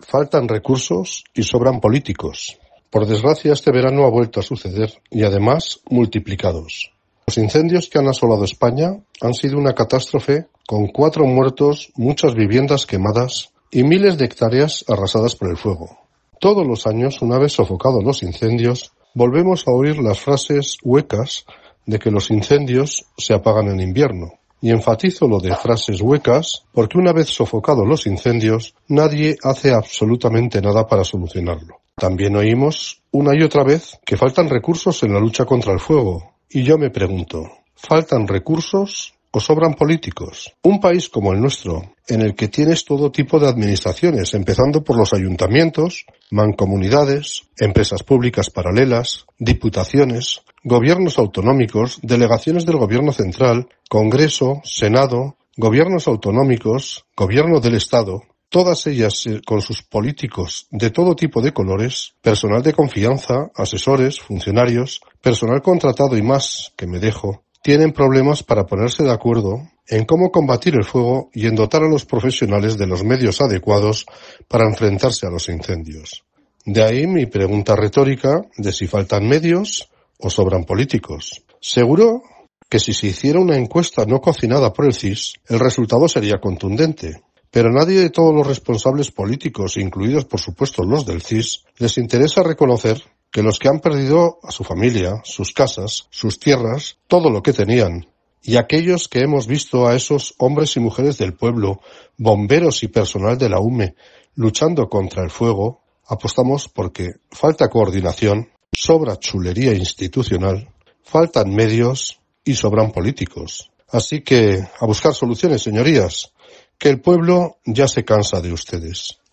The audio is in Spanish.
Faltan recursos y sobran políticos. Por desgracia, este verano ha vuelto a suceder y además multiplicados. Los incendios que han asolado España han sido una catástrofe con 4 muertos, muchas viviendas quemadas y miles de hectáreas arrasadas por el fuego. Todos los años, una vez sofocados los incendios, volvemos a oír las frases huecas de que los incendios se apagan en invierno. Y enfatizo lo de frases huecas porque una vez sofocados los incendios, nadie hace absolutamente nada para solucionarlo. También oímos una y otra vez que faltan recursos en la lucha contra el fuego. Y yo me pregunto, ¿faltan recursos o sobran políticos? Un país como el nuestro, en el que tienes todo tipo de administraciones, empezando por los ayuntamientos, mancomunidades, empresas públicas paralelas, diputaciones, gobiernos autonómicos, delegaciones del gobierno central, Congreso, Senado, gobiernos autonómicos, gobierno del Estado, todas ellas con sus políticos de todo tipo de colores, personal de confianza, asesores, funcionarios, personal contratado y más, que me dejo, tienen problemas para ponerse de acuerdo en cómo combatir el fuego y en dotar a los profesionales de los medios adecuados para enfrentarse a los incendios. De ahí mi pregunta retórica de si faltan medios o sobran políticos. Seguro que si se hiciera una encuesta no cocinada por el CIS, el resultado sería contundente. Pero a nadie de todos los responsables políticos, incluidos por supuesto los del CIS, les interesa reconocer que los que han perdido a su familia, sus casas, sus tierras, todo lo que tenían, y aquellos que hemos visto a esos hombres y mujeres del pueblo, bomberos y personal de la UME, luchando contra el fuego, apostamos porque falta coordinación, sobra chulería institucional, faltan medios y sobran políticos. Así que a buscar soluciones, señorías, que el pueblo ya se cansa de ustedes.